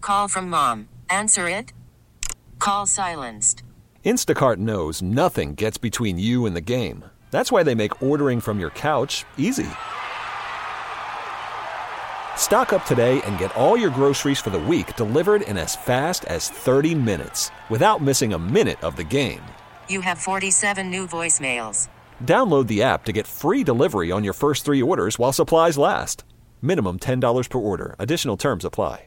Call from mom. Answer it. Call silenced. Instacart knows nothing gets between you and the game. That's why they make ordering from your couch easy. Stock up today and get all your groceries for the week delivered in as fast as 30 minutes without missing a minute of the game. You have 47 new voicemails. Download the app to get free delivery on your first 3 orders while supplies last. Minimum $10 per order. Additional terms apply.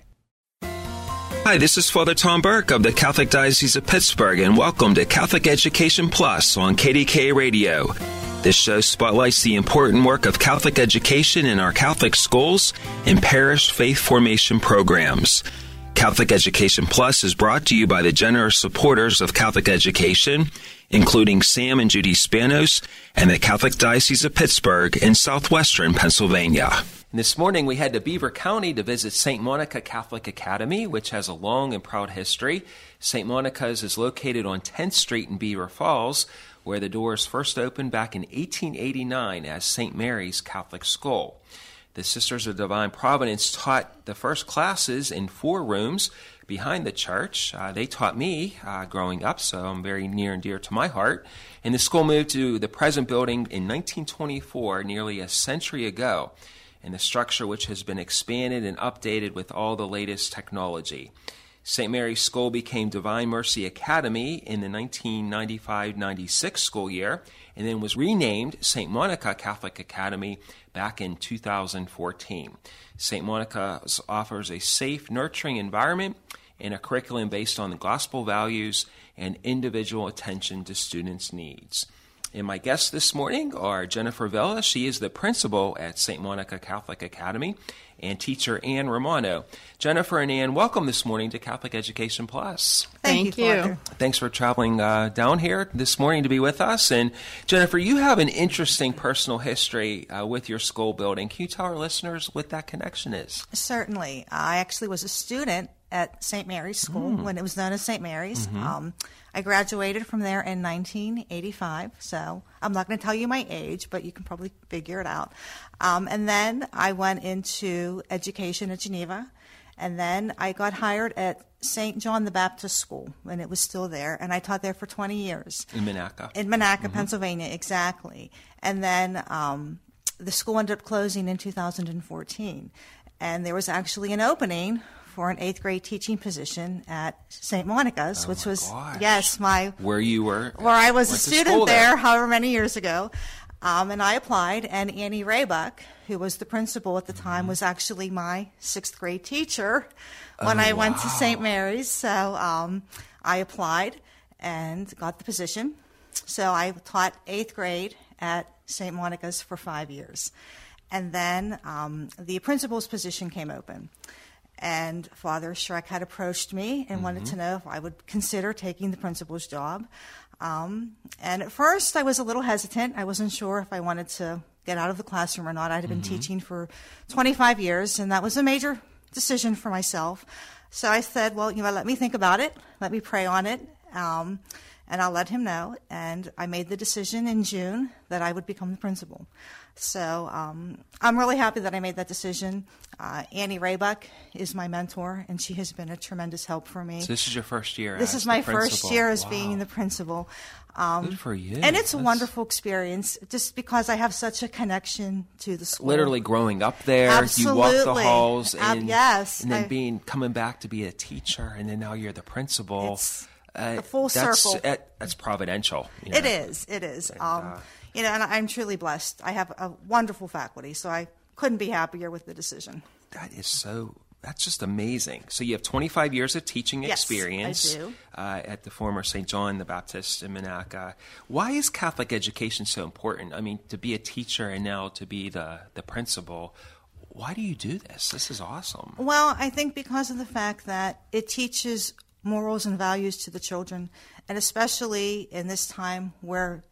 Hi, this is Father Tom Burke of the Catholic Diocese of Pittsburgh, and welcome to Catholic Education Plus on KDKA Radio. This show spotlights the important work of Catholic education in our Catholic schools and parish faith formation programs. Catholic Education Plus is brought to you by the generous supporters of Catholic education, including Sam and Judy Spanos and the Catholic Diocese of Pittsburgh in southwestern Pennsylvania. This morning we head to Beaver County to visit St. Monica Catholic Academy, which has a long and proud history. St. Monica's is located on 10th Street in Beaver Falls, where the doors first opened back in 1889 as St. Mary's Catholic School. The Sisters of Divine Providence taught the first classes in 4 rooms behind the church. They taught me growing up, so I'm very near and dear to my heart. And the school moved to the present building in 1924, nearly a century ago, and the structure which has been expanded and updated with all the latest technology. St. Mary's School became Divine Mercy Academy in the 1995-96 school year, and then was renamed St. Monica Catholic Academy back in 2014. St. Monica offers a safe, nurturing environment and a curriculum based on the gospel values and individual attention to students' needs. And my guests this morning are Jennifer Villa. She is the principal at St. Monica Catholic Academy, and teacher Ann Romano. Jennifer and Ann, welcome this morning to Catholic Education Plus. Thank you. Thanks for traveling down here this morning to be with us. And Jennifer, you have an interesting personal history with your school building. Can you tell our listeners what that connection is? Certainly. I actually was a student at St. Mary's School when it was known as St. Mary's. I graduated from there in 1985, so I'm not going to tell you my age, but you can probably figure it out. And then I went into education at Geneva, and then I got hired at St. John the Baptist School when it was still there, and I taught there for 20 years. In Monaca. In Monaca, Pennsylvania, exactly. And then the school ended up closing in 2014, and there was actually an opening for an 8th grade teaching position at St. Monica's, which was, gosh. Where I was a student there, however many years ago. And I applied, and Annie Raybuck, who was the principal at the time, was actually my 6th grade teacher when I went to St. Mary's. So I applied and got the position. So I taught 8th grade at St. Monica's for 5 years. And then the principal's position came open. And Father Schreck had approached me and wanted to know if I would consider taking the principal's job. And at first, I was a little hesitant. I wasn't sure if I wanted to get out of the classroom or not. I'd been teaching for 25 years, and that was a major decision for myself. So I said, well, let me think about it. Let me pray on it, and I'll let him know. And I made the decision in June that I would become the principal. So I'm really happy that I made that decision. Annie Raybuck is my mentor, and she has been a tremendous help for me. So this is your first year This is my first year as being the principal. Good for you. And it's a wonderful experience just because I have such a connection to the school. Literally growing up there, Absolutely. You walk the halls, and, yes, and then coming back to be a teacher, and then now you're the principal. It's a full circle. That's providential. It is. And, and I'm truly blessed. I have a wonderful faculty, so I couldn't be happier with the decision. That's just amazing. So you have 25 years of teaching experience. I do. At the former St. John the Baptist in Monaca. Why is Catholic education so important? I mean, to be a teacher and now to be the principal, why do you do this? This is awesome. Well, I think because of the fact that it teaches morals and values to the children, and especially in this time where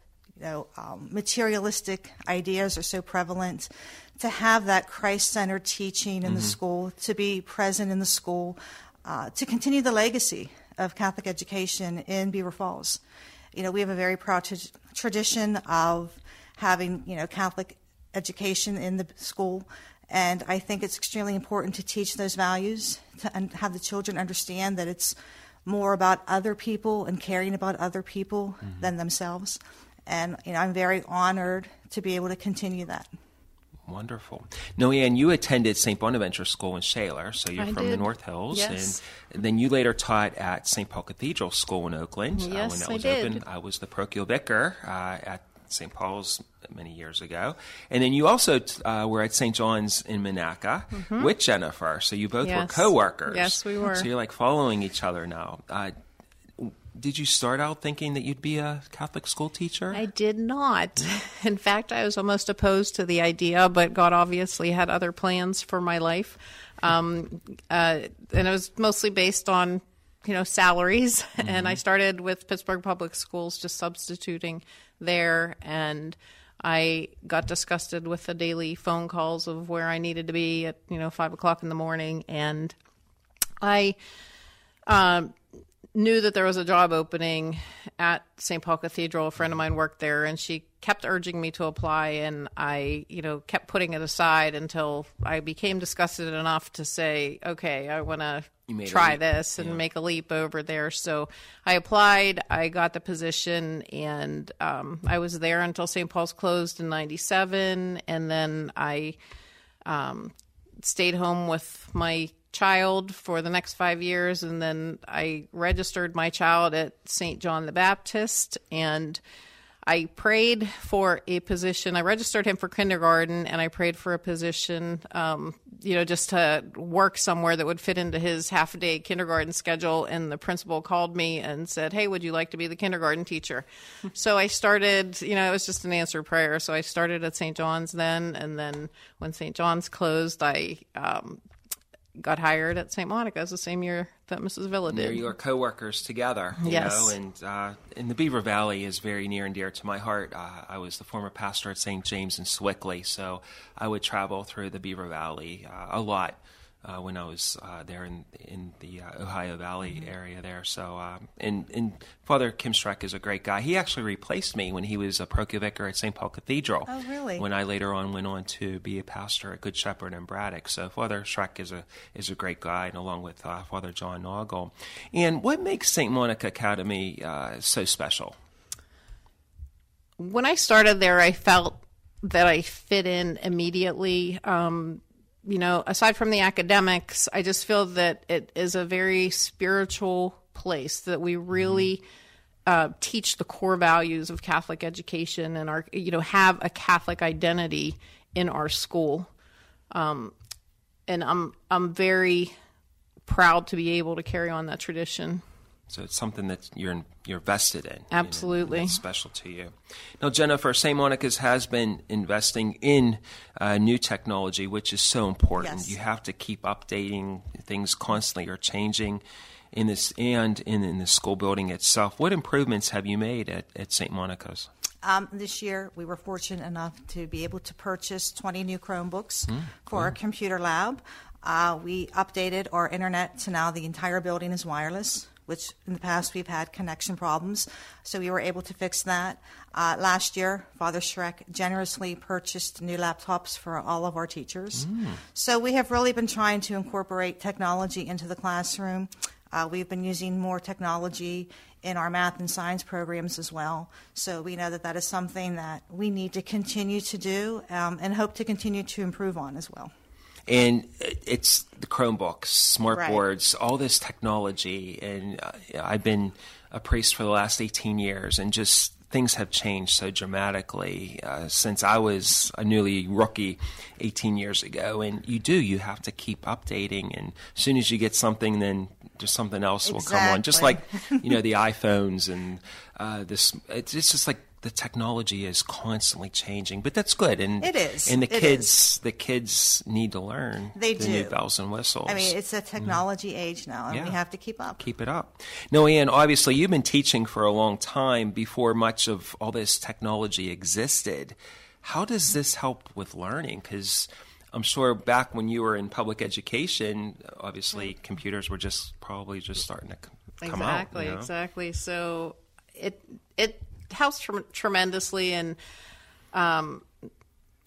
materialistic ideas are so prevalent, to have that Christ-centered teaching in the school, to be present in the school, to continue the legacy of Catholic education in Beaver Falls. We have a very proud tradition of having, Catholic education in the school, And I think it's extremely important to teach those values, to have the children understand that it's more about other people and caring about other people than themselves. And I'm very honored to be able to continue that. Wonderful. Noanne, you attended St. Bonaventure School in Shaler, so you're from the North Hills. Yes. And then you later taught at St. Paul Cathedral School in Oakland. Yes, when that I was did. open. I was the parochial vicar at St. Paul's many years ago. And then you also were at St. John's in Monaca with Jennifer. So you both were co-workers. Yes, we were. So you're like following each other now. Did you start out thinking that you'd be a Catholic school teacher? I did not. In fact, I was almost opposed to the idea, but God obviously had other plans for my life. And it was mostly based on, salaries. And I started with Pittsburgh Public Schools, just substituting there. And I got disgusted with the daily phone calls of where I needed to be at, 5 o'clock in the morning. And I knew that there was a job opening at St. Paul Cathedral. A friend of mine worked there, and she kept urging me to apply, and I, kept putting it aside until I became disgusted enough to say, okay, I want to try this and make a leap over there. So I applied, I got the position, and I was there until St. Paul's closed in 97, and then I stayed home with my child for the next 5 years, and then I registered my child at St. John the Baptist, and I prayed for a position. I registered him for kindergarten, and I prayed for a position, just to work somewhere that would fit into his half-a-day kindergarten schedule. And the principal called me and said, hey, would you like to be the kindergarten teacher? So I started, it was just an answered prayer. So I started at St. John's then, and then when St. John's closed, I got hired at St. Monica's the same year that Mrs. Villa did. There you are co-workers together, yes. And the Beaver Valley is very near and dear to my heart. I was the former pastor at St. James in Swickley, so I would travel through the Beaver Valley a lot when I was there in the Ohio Valley area there. So, and Father Kim Schreck is a great guy. He actually replaced me when he was a parochial vicar at St. Paul Cathedral. Oh, really? When I later on went on to be a pastor at Good Shepherd in Braddock. So Father Schreck is a great guy, and along with Father John Noggle. And what makes St. Monica Academy so special? When I started there, I felt that I fit in immediately. Aside from the academics, I just feel that it is a very spiritual place, that we really teach the core values of Catholic education and have a Catholic identity in our school. And I'm very proud to be able to carry on that tradition. So it's something that you're vested in. Absolutely. And it's special to you. Now, Jennifer, St. Monica's has been investing in new technology, which is so important. Yes. You have to keep updating. Things constantly are changing in this and in the school building itself. What improvements have you made at St. Monica's? This year, we were fortunate enough to be able to purchase 20 new Chromebooks for our computer lab. We updated our internet to now the entire building is wireless, which in the past we've had connection problems. So we were able to fix that. Last year, Father Schreck generously purchased new laptops for all of our teachers. So we have really been trying to incorporate technology into the classroom. We've been using more technology in our math and science programs as well. So we know that that is something that we need to continue to do and hope to continue to improve on as well. And it's the Chromebooks, smart boards, all this technology. And I've been a priest for the last 18 years, and just things have changed so dramatically since I was a newly rookie 18 years ago. And you have to keep updating. And as soon as you get something, then just something else will come on. Just like, the iPhones and it's just like, the technology is constantly changing, but that's good. And it is. And the kids need to learn the new bells and whistles. I mean, it's a technology age now, and we have to keep up. Keep it up. Noanne, obviously, you've been teaching for a long time before much of all this technology existed. How does this help with learning? Because I'm sure back when you were in public education, obviously, computers were probably just starting to come out. Exactly. So it helps tremendously, and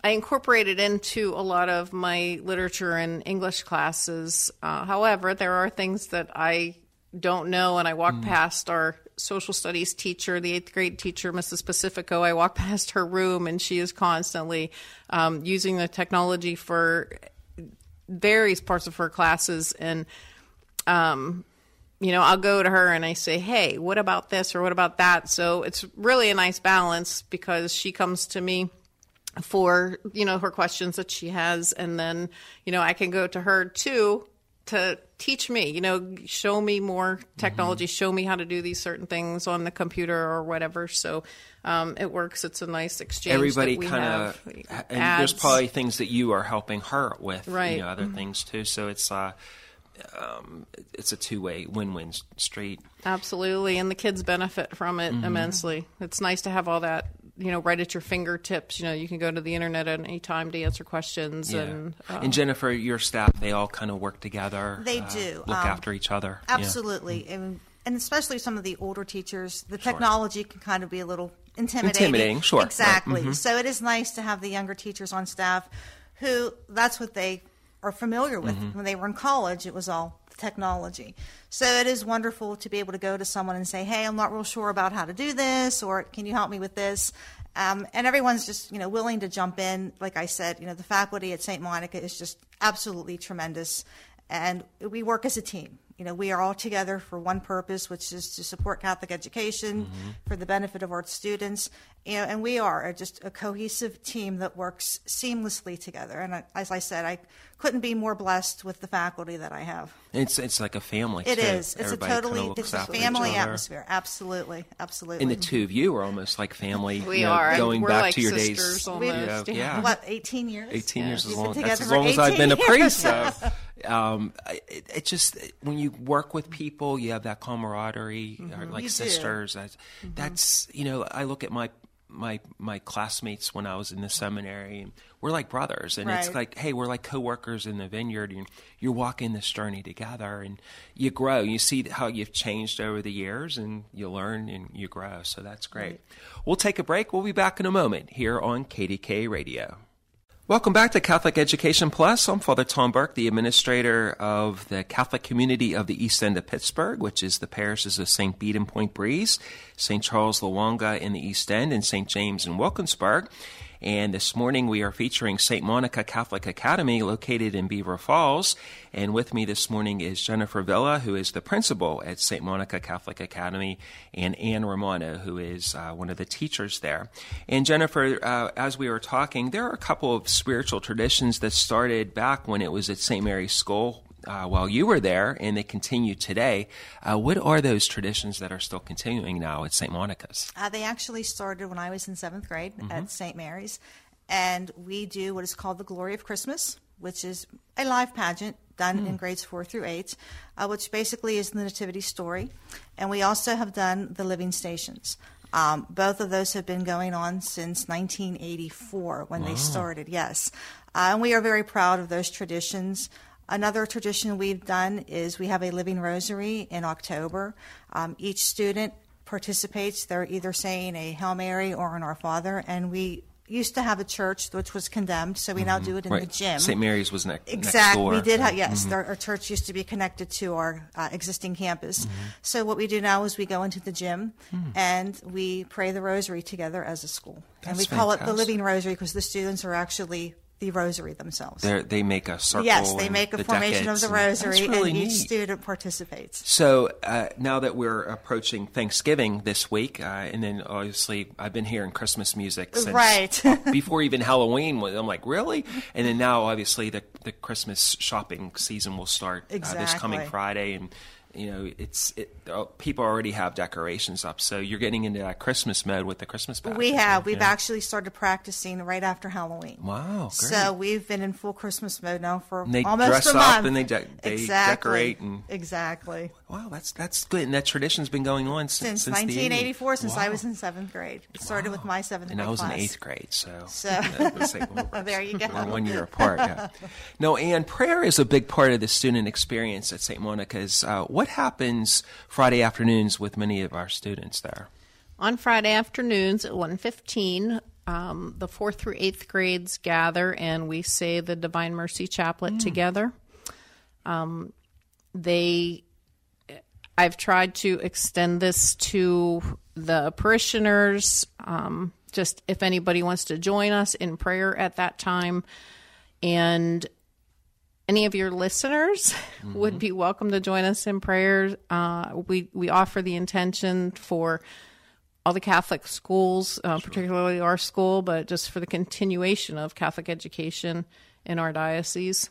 I incorporate it into a lot of my literature and English classes. However, there are things that I don't know, and I walk past our social studies teacher, the 8th grade teacher, Mrs. Pacifico. I walk past her room, and she is constantly using the technology for various parts of her classes. And, I'll go to her and I say, hey, what about this or what about that? So it's really a nice balance because she comes to me for, her questions that she has. And then, I can go to her too to teach me, show me more technology, show me how to do these certain things on the computer or whatever. So it works. It's a nice exchange. Everybody kind of, and there's probably things that you are helping her with, right. Other things too. So it's a two-way win-win street. Absolutely. And the kids benefit from it immensely. It's nice to have all that, right at your fingertips. You can go to the internet at any time to answer questions. Yeah. And Jennifer, your staff, they all kind of work together. They do. Look after each other. Absolutely. Yeah. And especially some of the older teachers, the technology can kind of be a little intimidating. Sure. Exactly. Right. So it is nice to have the younger teachers on staff who that's what they are familiar with. When they were in college, it was all technology. So it is wonderful to be able to go to someone and say, hey, I'm not real sure about how to do this, or can you help me with this? And everyone's just, willing to jump in. Like I said, the faculty at St. Monica is just absolutely tremendous. And we work as a team. We are all together for one purpose, which is to support Catholic education for the benefit of our students. And we are just a cohesive team that works seamlessly together. And as I said, I couldn't be more blessed with the faculty that I have. It's like a family. It too. is. It's Everybody a family atmosphere. Absolutely. And the two of you are almost like family. We are. Going We're back like to your sisters days. Almost. Yeah. What, 18 years? 18 years is long. Been That's as together long for as I've been a 18 priest. years. So, it just, when you work with people, you have that camaraderie, like You sisters. That's I look at my classmates when I was in the seminary, and we're like brothers, and it's Right. like, hey, we're like coworkers in the vineyard, and you're walking this journey together, and you grow. You see how you've changed over the years, and you learn and you grow. So that's great. Right. We'll take a break. We'll be back in a moment here on KDK Radio. Welcome back to Catholic Education Plus. I'm Father Tom Burke, the administrator of the Catholic community of the East End of Pittsburgh, which is the parishes of St. Bede and Point Breeze, St. Charles Lwanga in the East End, and St. James in Wilkinsburg. And this morning we are featuring St. Monica Catholic Academy located in Beaver Falls. And with me this morning is Jennifer Villa, who is the principal at St. Monica Catholic Academy, and Anne Romano, who is one of the teachers there. And Jennifer, as we were talking, there are a couple of spiritual traditions that started back when it was at St. Mary's School while you were there, and they continue today. What are those traditions that are still continuing now at St. Monica's? They actually started when I was in 7th grade at St. Mary's, and we do what is called the Glory of Christmas, which is a live pageant done in grades 4 through 8, which basically is the Nativity story. And we also have done the Living Stations. Both of those have been going on since 1984 when they started, yes. And we are very proud of those traditions. Another tradition we've done is we have a Living Rosary in October. Each student participates. They're either saying a Hail Mary or an Our Father, and we used to have a church which was condemned, so we now do it in the gym. St. Mary's was next Exactly. door. We did have, yes. Our church used to be connected to our existing campus. So what we do now is we go into the gym and we pray the Rosary together as a school. And we call it the Living Rosary because the students are actually the Rosary themselves. They make a circle. Yes, they make a formation of the Rosary, really and each neat. student participates. So now that we're approaching Thanksgiving this week, and then obviously I've been hearing Christmas music since before even Halloween. I'm like, really? And then now obviously the Christmas shopping season will start this coming Friday, and people already have decorations up, so you're getting into that Christmas mode with the Christmas pageant. We've actually started practicing right after Halloween. Wow, great. So we've been in full Christmas mode now for and they almost dress a month. up and they decorate. Exactly. Wow, that's good. And that tradition's been going on since 1984, since I was in 7th grade. It started with my 7th grade and I was class. in 8th grade, so there you go. We're 1 year apart. Yeah. No, Anne, prayer is a big part of the student experience at St. Monica's. What happens Friday afternoons with many of our students there? On Friday afternoons at 1:15, the 4th through 8th grades gather and we say the Divine Mercy Chaplet together. I've tried to extend this to the parishioners, just if anybody wants to join us in prayer at that time. And any of your listeners would be welcome to join us in prayer. We offer the intention for all the Catholic schools, particularly our school, but just for the continuation of Catholic education in our diocese.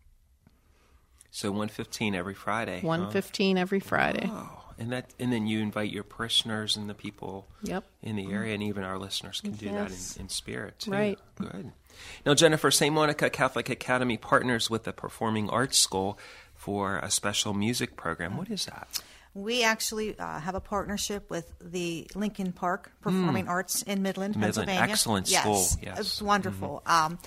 So 1:15 every Friday. 1:15 every Friday. Oh, and then you invite your parishioners and the people in the area, and even our listeners can do that in spirit too. Right. Good. Now, Jennifer, St. Monica Catholic Academy partners with the Performing Arts School for a special music program. What is that? We actually have a partnership with the Lincoln Park Performing Arts in Midland, Pennsylvania. Excellent school. Yes. It's wonderful.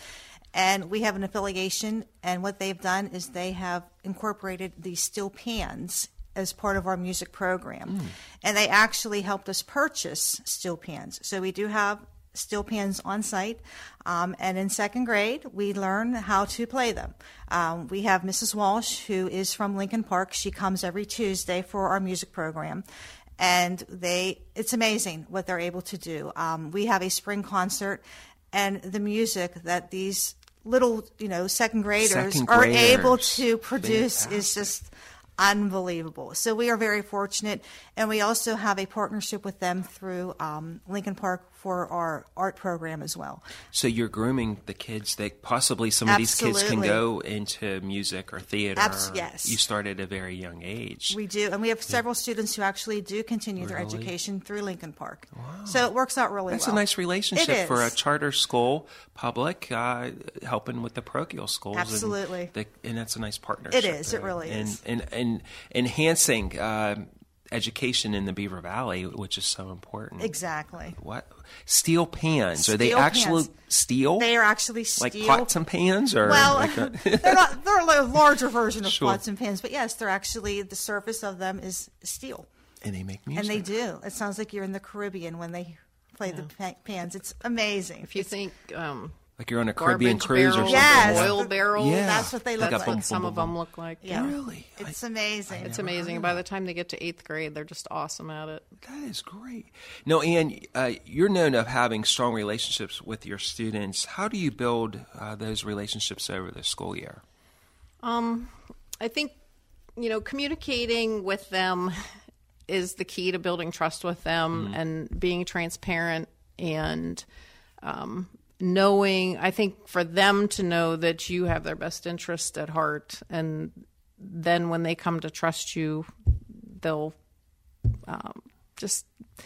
And we have an affiliation, and what they've done is they have incorporated the steel pans as part of our music program. And they actually helped us purchase steel pans. So we do have steel pans on site. And in 2nd grade, we learn how to play them. We have Mrs. Walsh, who is from Lincoln Park. She comes every Tuesday for our music program. And it's amazing what they're able to do. We have a spring concert, and the music that these little, 2nd graders are able to produce is just unbelievable. So we are very fortunate, and we also have a partnership with them through Lincoln Park for our art program as well. So you're grooming the kids that possibly some of these kids can go into music or theater. Yes. You start at a very young age. We do, and we have several students who actually do continue their education through Lincoln Park. Wow. So it works out really well. That's a nice relationship for a charter school, public, helping with the parochial schools. Absolutely. And that's a nice partnership. It is. It really is. And enhancing education in the Beaver Valley, which is so important. Exactly. What? Steel pans. Are they actually steel? They are actually steel. Like pots and pans? Or they're a larger version of pots and pans, but yes, they're actually, the surface of them is steel. And they make music. And they do. It sounds like you're in the Caribbean when they play the pans. It's amazing. If you think... like you're on a Caribbean cruise or something. Yes. Oil barrels. Yeah. That's what they look like. That's what some of them look like. Yeah. Really? It's amazing. It's amazing. By the time they get to 8th grade, they're just awesome at it. That is great. No, Ann, you're known of having strong relationships with your students. How do you build those relationships over the school year? I think, communicating with them is the key to building trust with them and being transparent and knowing, I think for them to know that you have their best interest at heart, and then when they come to trust you, they'll just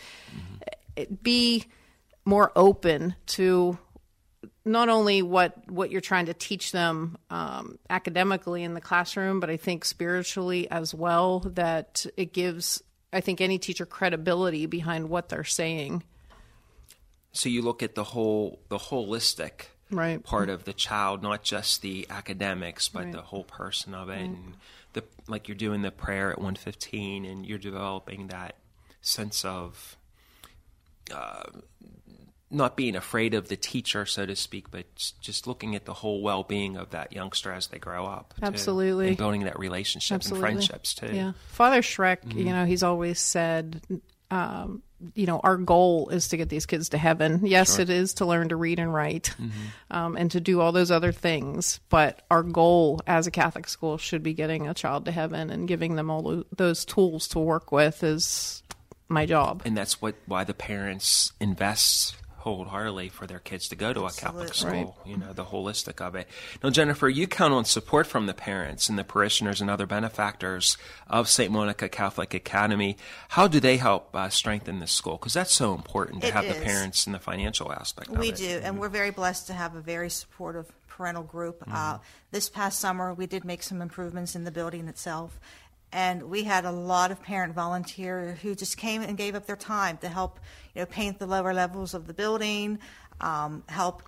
be more open to not only what you're trying to teach them academically in the classroom, but I think spiritually as well, that it gives, I think, any teacher credibility behind what they're saying. So you look at the holistic part of the child, not just the academics, but the whole person of it. And like you're doing the prayer at 1:15, and you're developing that sense of not being afraid of the teacher, so to speak, but just looking at the whole well-being of that youngster as they grow up. Absolutely. Too, and building that relationship and friendships, too. Yeah. Father Schreck, he's always said... our goal is to get these kids to heaven. Yes, it is to learn to read and write and to do all those other things. But our goal as a Catholic school should be getting a child to heaven, and giving them all those tools to work with is my job. And that's why the parents invest wholeheartedly for their kids to go to a Catholic school, the holistic of it. Now, Jennifer, you count on support from the parents and the parishioners and other benefactors of St. Monica Catholic Academy. How do they help strengthen the school? Because that's so important to have the parents and the financial aspect of it. We do, and we're very blessed to have a very supportive parental group. This past summer, we did make some improvements in the building itself. And we had a lot of parent volunteers who just came and gave up their time to help, paint the lower levels of the building, help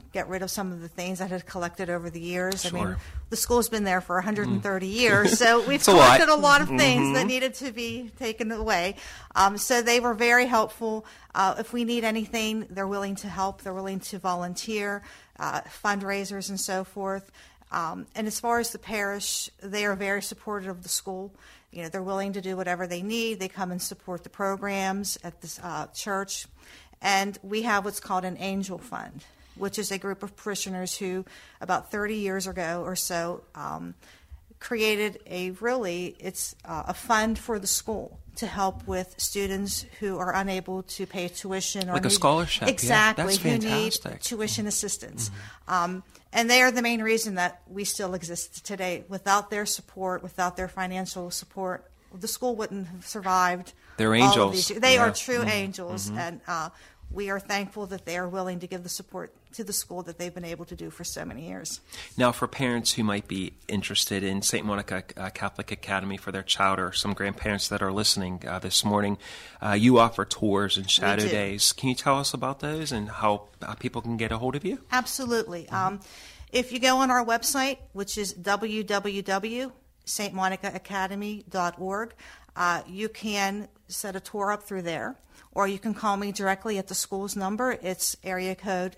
get rid of some of the things that had collected over the years. Sure. I mean, the school's been there for 130 years, so we've collected a lot of things that needed to be taken away. So they were very helpful. If we need anything, they're willing to help. They're willing to volunteer, fundraisers and so forth. And as far as the parish, they are very supportive of the school. You know, they're willing to do whatever they need. They come and support the programs at the church. And we have what's called an angel fund, which is a group of parishioners who about 30 years ago or so created a fund for the school to help with students who are unable to pay tuition. Or like a scholarship. Exactly. Yeah, that's fantastic. Who need tuition assistance. And they are the main reason that we still exist today. Without their support, without their financial support, the school wouldn't have survived. They're all of angels. these. They are true angels, and we are thankful that they are willing to give the support to the school that they've been able to do for so many years. Now, for parents who might be interested in St. Monica Catholic Academy for their child, or some grandparents that are listening this morning, you offer tours and shadow days. Can you tell us about those and how people can get a hold of you? Absolutely. If you go on our website, which is www.stmonicaacademy.org, you can set a tour up through there, or you can call me directly at the school's number. It's area code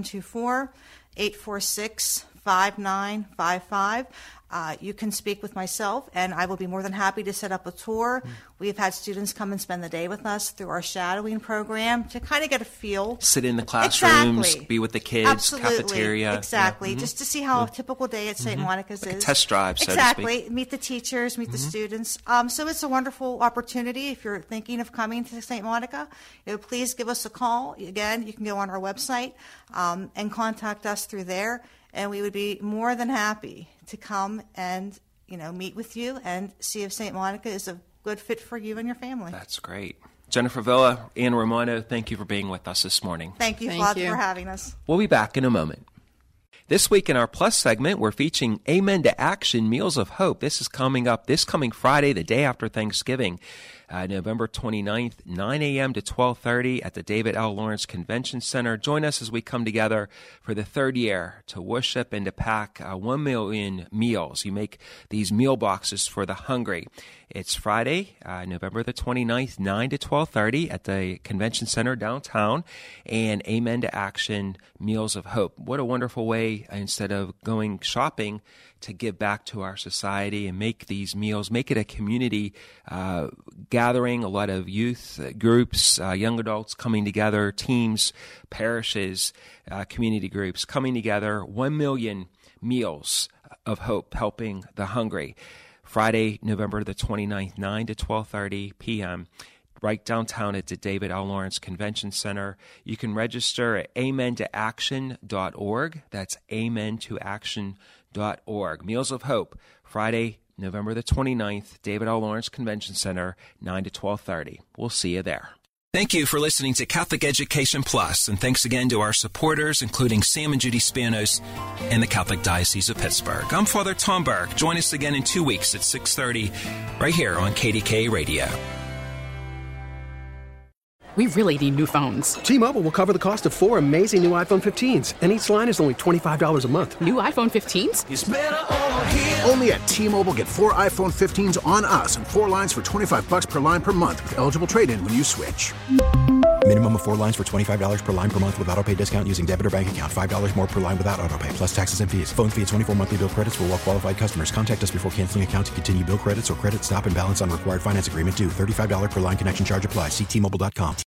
724-846-5955. You can speak with myself, and I will be more than happy to set up a tour. We've had students come and spend the day with us through our shadowing program to kind of get a feel. Sit in the classrooms, Exactly. Be with the kids, Absolutely. cafeteria. Exactly, just to see how a typical day at St. Monica's Like is. a test drive, so to Exactly, speak. meet the teachers, meet the students. So it's a wonderful opportunity. If you're thinking of coming to St. Monica, please give us a call. Again, you can go on our website and contact us through there, and we would be more than happy to come and meet with you and see if St. Monica is a good fit for you and your family. That's great. Jennifer Villa, Ann Romano, thank you for being with us this morning. Thank you, Father, for having us. We'll be back in a moment. This week in our Plus segment, we're featuring Amen to Action, Meals of Hope. This is coming up this coming Friday, the day after Thanksgiving, November 29th, 9 a.m. to 12:30 at the David L. Lawrence Convention Center. Join us as we come together for the third year to worship and to pack 1 million meals. You make these meal boxes for the hungry. It's Friday, November the 29th, 9 to 12:30 at the Convention Center downtown, and Amen to Action, Meals of Hope. What a wonderful way, instead of going shopping, to give back to our society and make these meals, make it a community gathering, a lot of youth groups, young adults coming together, teams, parishes, community groups coming together, 1 million meals of hope, helping the hungry. Friday, November the 29th, 9 to 12:30 p.m., right downtown at the David L. Lawrence Convention Center. You can register at amentoaction.org. That's amentoaction.org. Meals of Hope, Friday, November the 29th, David L. Lawrence Convention Center, 9 to 12:30. We'll see you there. Thank you for listening to Catholic Education Plus, and thanks again to our supporters, including Sam and Judy Spanos and the Catholic Diocese of Pittsburgh. I'm Father Tom Burke. Join us again in 2 weeks at 6:30 right here on KDKA Radio. We really need new phones. T-Mobile will cover the cost of 4 amazing new iPhone 15s, and each line is only $25 a month. New iPhone 15s? It's better over here. Only at T-Mobile, get 4 iPhone 15s on us and 4 lines for $25 per line per month with eligible trade-in when you switch. Minimum of 4 lines for $25 per line per month with autopay discount using debit or bank account. $5 more per line without autopay, plus taxes and fees. Phone fee at 24 monthly bill credits for well-qualified customers. Contact us before canceling account to continue bill credits or credit stop and balance on required finance agreement due. $35 per line connection charge applies. See T-Mobile.com.